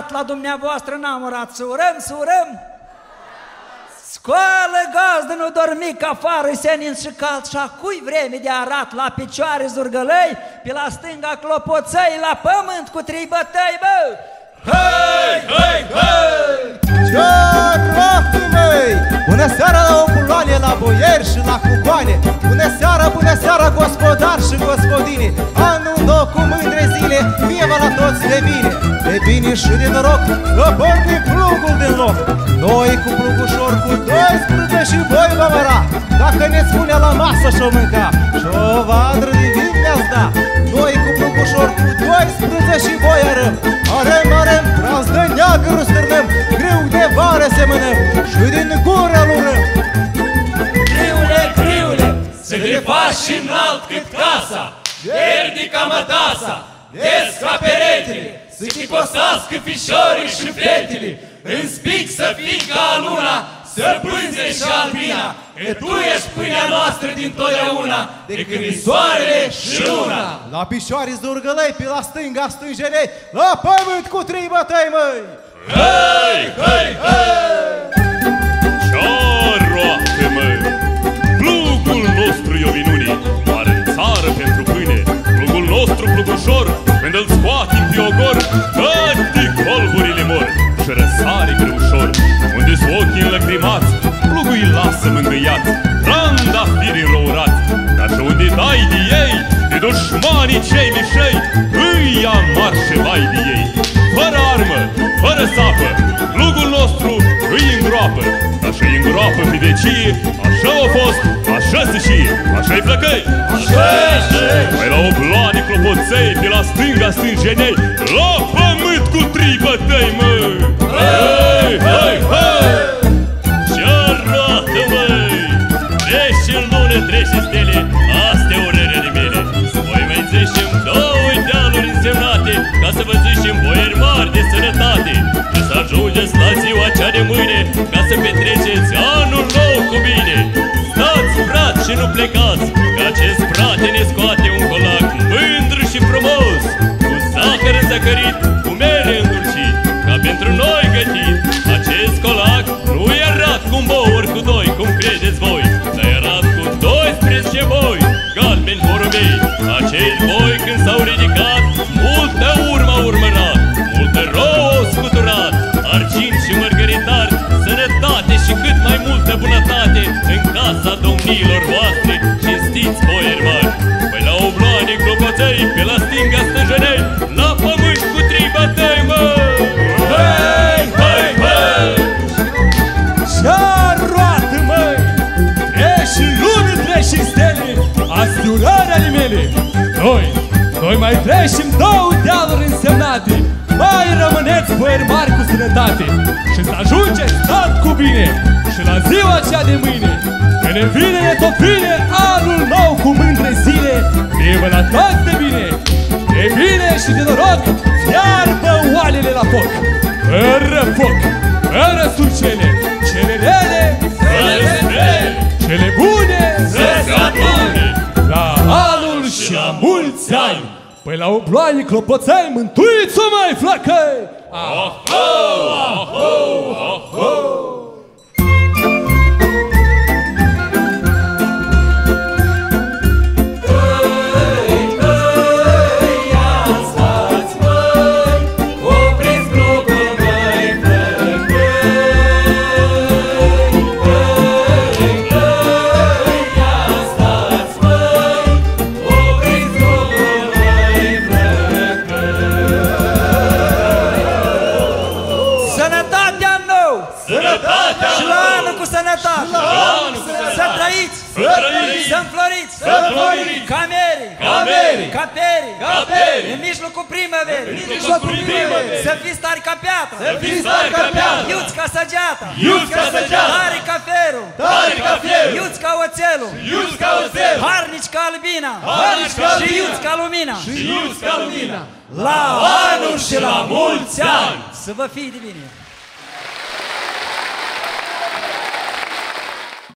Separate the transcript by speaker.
Speaker 1: urat la dumneavoastră, n-am urat. Să urăm, să urăm. Scoală gazdă, nu dormi că afară senin și cald. Și acui vreme de arat la picioare zurgălăi, pe la stânga clopoțăi, la pământ cu trei bătăi, bă! Hei, hei, hei!
Speaker 2: Ce-arată, măi! Bună seara la oculoane, la boieri și la cucoane! Bună seara, gospodari și gospodine! Anul nou cu mândre zile, fie vă la toți de bine! De bine și de noroc, că pornim plugul din loc! Noi cu plugușor, cu 12 și voi vă măra! Dacă ne spune la masă și-o mânca, și-o vadră de vin ne-ați da! Noi cu plugușor, cu 12 și voi arăm! Arăm, brazdă neagră stârnăm, grâu de vară semănăm și din gură lurăm.
Speaker 3: Criule, să te faci înalt cât casa, verdi ca mătasa, des ca peretele, să chiposească fișorii și fetele, în spic să fii ca luna, să pânze și albina, că tu ești pâinea noastră din totdeauna, de când e soarele și luna.
Speaker 2: La picioare zurgălăi, pe la stânga stânjenei, la pământ cu trei bătăi, măi!
Speaker 3: Hei, hei, hei!
Speaker 4: Ce-arată, măi! Plugul nostru e o minune, are în țară pentru pâine. Plugul nostru, plugușor, când îl scoatim pe ogor, toate colburile mor și răsare greușor. Unde-s ochii înlăcrimați, plugul îi lasă mângâiați, trandafiri înrourați. Dar și unde dai de ei, de dușmanii cei mișei, îi amar și vai de ei. Fără armă, fără sapă, plugul nostru îi îngroapă. Dar și-i îngroapă pe vecie, așa a fost, așa-se și așa-i flăcăi. Mai la obloane clopoței, pe la stânga stânjenei, la pământ cu trei bătăi, măi!
Speaker 3: Hei, hei, hei!
Speaker 4: Ce-arată, măi! Treci în lună, treci în stele, astea urările mele. Voi mai zicem două dealuri însemnate, ca să vă zicem boieri mari de sănătate. Și să ajungeți la ziua cea de mâine, ca să petreceți anul nou cu bine. Stați, frați, și nu plecați, că acest frate ne scoate un colac mândru și frumos, cu zahăr zăcărit, cu mere îndulcit, ca pentru noi gătit. Acest colac nu e arat cu un bou ori cu doi, cum credeți voi, dar e arat cu 12 boi, galbeni porumbei. Acei boi când s-au ridicat, multă urmă au urmărat, multă rouă au scuturat, argint și mărgăritar, sănătate și cât mai multă bunătate în casa domnilor voastre, cinstiți boieri mari. Păi la obloane clopoței, pe la stânga stânjenei, la pământ cu trei bătăi, mă!
Speaker 3: Hei, hei, hei!
Speaker 5: Ce-arată, măi! Treci în lume, treci în stele, azi urări ale mele. Noi mai trecem două dealuri însemnate, mai rămâneți boieri mari cu sănătate și să ajungeți tot cu bine. Și la ziua cea de mâine, că ne vine, ne tot vine anul nou cu mândre zile, fie la toți de bine, de bine și de noroc, fiarbă oalele la foc, fără foc, fără surcele, cele rele
Speaker 3: să le strele,
Speaker 5: cele bune
Speaker 3: să se adune,
Speaker 5: la anul și la mulți ani. Păi la obloane clopoței, mântuiți-o, mai flăcăi!
Speaker 3: Aho, aho, aho!
Speaker 1: Să trăiți, să înfloriți, caperi, în mijlocul primăverii, să fiți tari ca piatra, iuți ca săgeata, tari ca ferul, iuți ca oțelul, harnici ca albina și iuți ca lumina. La anul și la mulți ani! Să vă fie de bine!